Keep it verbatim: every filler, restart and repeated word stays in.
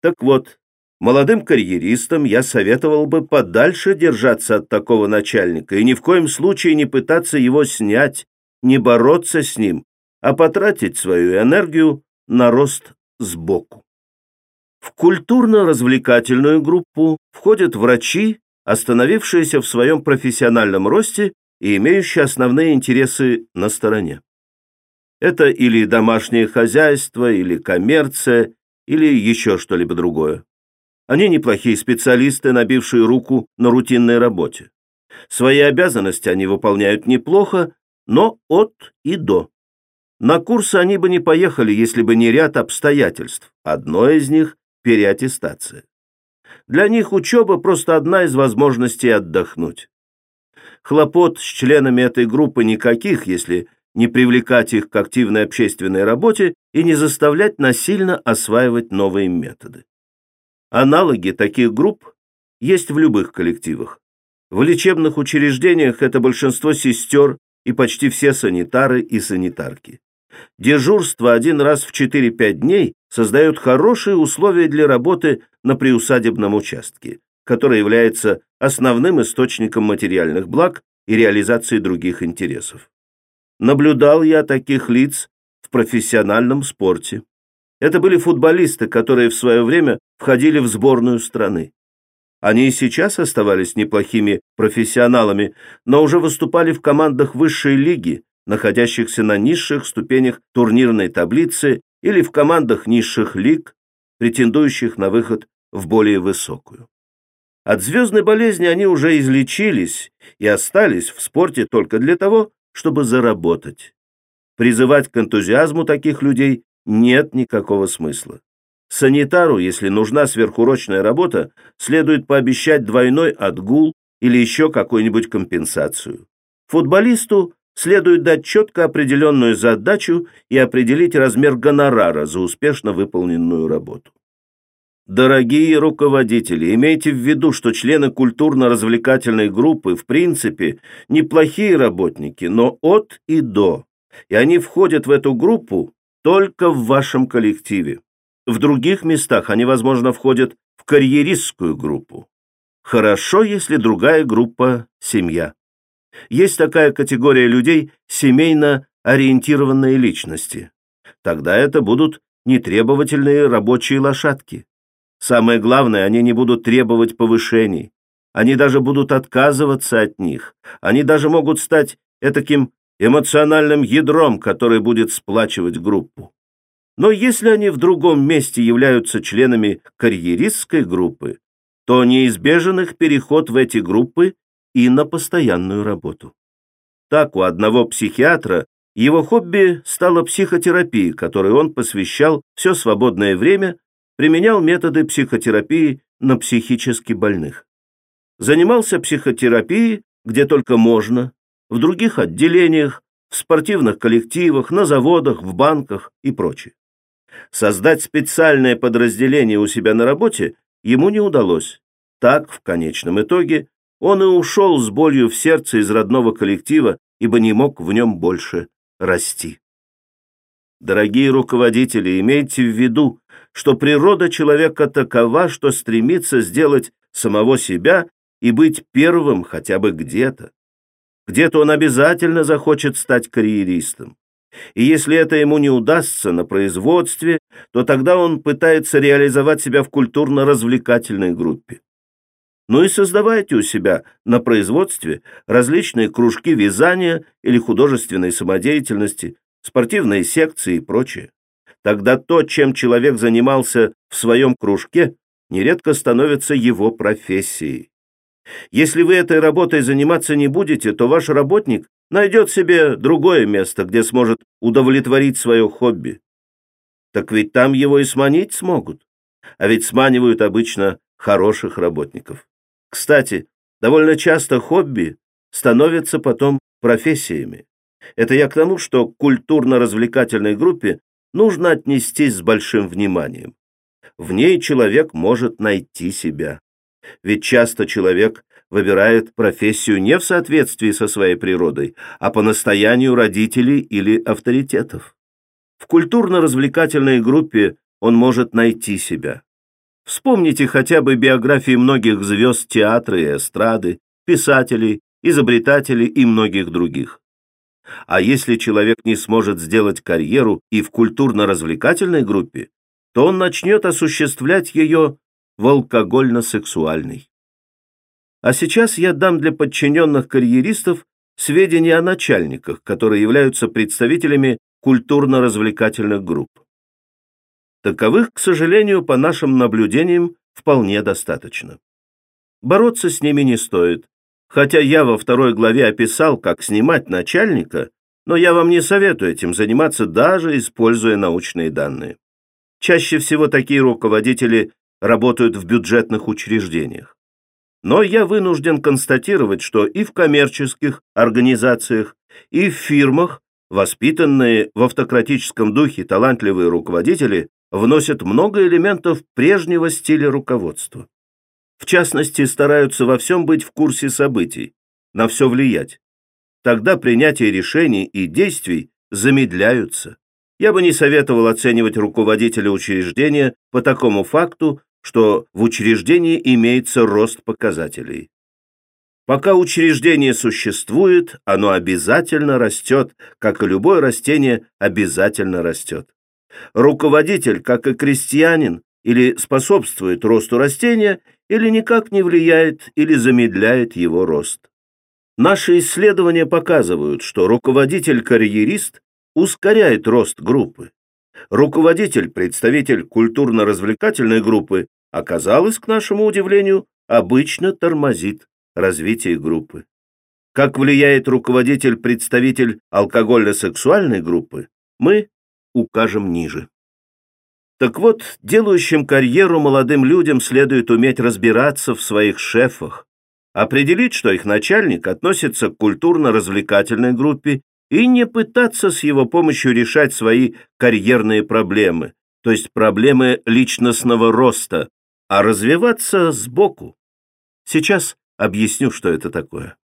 Так вот, молодым карьеристам я советовал бы подальше держаться от такого начальника и ни в коем случае не пытаться его снять, не бороться с ним, а потратить свою энергию на рост сбоку. В культурно-развлекательную группу входят врачи, остановившиеся в своем профессиональном росте и имеющие основные интересы на стороне. Это или домашнее хозяйство, или коммерция, или еще что-либо другое. Они неплохие специалисты, набившие руку на рутинной работе. Свои обязанности они выполняют неплохо, но от и до. На курсы они бы не поехали, если бы не ряд обстоятельств. Одно из них – переаттестация. Для них учеба просто одна из возможностей отдохнуть. Хлопот с членами этой группы никаких, если не привлекать их к активной общественной работе и не заставлять насильно осваивать новые методы. Аналоги таких групп есть в любых коллективах. В лечебных учреждениях это большинство сестер и почти все санитары и санитарки. Дежурство один раз в четыре-пять дней создает хорошие условия для работы на приусадебном участке, который является основным источником материальных благ и реализации других интересов. Наблюдал я таких лиц в профессиональном спорте. Это были футболисты, которые в свое время входили в сборную страны. Они и сейчас оставались неплохими профессионалами, но уже выступали в командах высшей лиги, находящихся на низших ступенях турнирной таблицы, или в командах низших лиг, претендующих на выход в более высокую. От звездной болезни они уже излечились и остались в спорте только для того, чтобы заработать. Призывать к энтузиазму таких людей нет никакого смысла. Санитару, если нужна сверхурочная работа, следует пообещать двойной отгул или еще какую-нибудь компенсацию. Футболисту следует дать четко определенную задачу и определить размер гонорара за успешно выполненную работу. Дорогие руководители, имейте в виду, что члены культурно-развлекательной группы в принципе неплохие работники, но от и до, и они входят в эту группу только в вашем коллективе. В других местах они, возможно, входят в карьеристскую группу. Хорошо, если другая группа – семья. Есть такая категория людей – семейно ориентированные личности. Тогда это будут нетребовательные рабочие лошадки. Самое главное, они не будут требовать повышений. Они даже будут отказываться от них. Они даже могут стать этаким эмоциональным ядром, который будет сплачивать группу. Но если они в другом месте являются членами карьеристской группы, то неизбежен их переход в эти группы и на постоянную работу. Так, у одного психиатра его хобби стала психотерапия, которой он посвящал все свободное время, применял методы психотерапии на психически больных. Занимался психотерапией где только можно, в других отделениях, в спортивных коллективах, на заводах, в банках и прочее. Создать специальное подразделение у себя на работе ему не удалось. Так, в конечном итоге, он и ушел с болью в сердце из родного коллектива, ибо не мог в нем больше расти. Дорогие руководители, имейте в виду, что природа человека такова, что стремится сделать самого себя и быть первым хотя бы где-то. Где-то он обязательно захочет стать карьеристом. И если это ему не удастся на производстве, то тогда он пытается реализовать себя в культурно-развлекательной группе. Ну и создавайте у себя на производстве различные кружки вязания или художественной самодеятельности, спортивные секции и прочее. Тогда то, чем человек занимался в своем кружке, нередко становится его профессией. Если вы этой работой заниматься не будете, то ваш работник найдет себе другое место, где сможет удовлетворить свое хобби. Так ведь там его и сманить смогут. А ведь сманивают обычно хороших работников. Кстати, довольно часто хобби становятся потом профессиями. Это я к тому, что к культурно-развлекательной группе нужно отнестись с большим вниманием. В ней человек может найти себя. Ведь часто человек выбирает профессию не в соответствии со своей природой, а по настоянию родителей или авторитетов. В культурно-развлекательной группе он может найти себя. Вспомните хотя бы биографии многих звезд театра и эстрады, писателей, изобретателей и многих других. А если человек не сможет сделать карьеру и в культурно-развлекательной группе, то он начнет осуществлять ее в алкогольно-сексуальной. А сейчас я дам для подчиненных карьеристов сведения о начальниках, которые являются представителями культурно-развлекательных групп. Таковых, к сожалению, по нашим наблюдениям, вполне достаточно. Бороться с ними не стоит, хотя я во второй главе описал, как снимать начальника, но я вам не советую этим заниматься, даже используя научные данные. Чаще всего такие руководители работают в бюджетных учреждениях. Но я вынужден констатировать, что и в коммерческих организациях, и в фирмах воспитанные в автократическом духе талантливые руководители вносят много элементов прежнего стиля руководства. В частности, стараются во всем быть в курсе событий, на все влиять. Тогда принятие решений и действий замедляются. Я бы не советовал оценивать руководителя учреждения по такому факту, что в учреждении имеется рост показателей. Пока учреждение существует, оно обязательно растет, как и любое растение обязательно растет. Руководитель, как и крестьянин, или способствует росту растения, или никак не влияет или замедляет его рост. Наши исследования показывают, что руководитель-карьерист ускоряет рост группы. Руководитель, представитель культурно-развлекательной группы, оказалось, к нашему удивлению, обычно тормозит развитие группы. Как влияет руководитель, представитель алкогольно-сексуальной группы, мы укажем ниже. Так вот, делающим карьеру молодым людям следует уметь разбираться в своих шефах, определить, что их начальник относится к культурно-развлекательной группе, и не пытаться с его помощью решать свои карьерные проблемы, то есть проблемы личностного роста, а развиваться сбоку. Сейчас объясню, что это такое.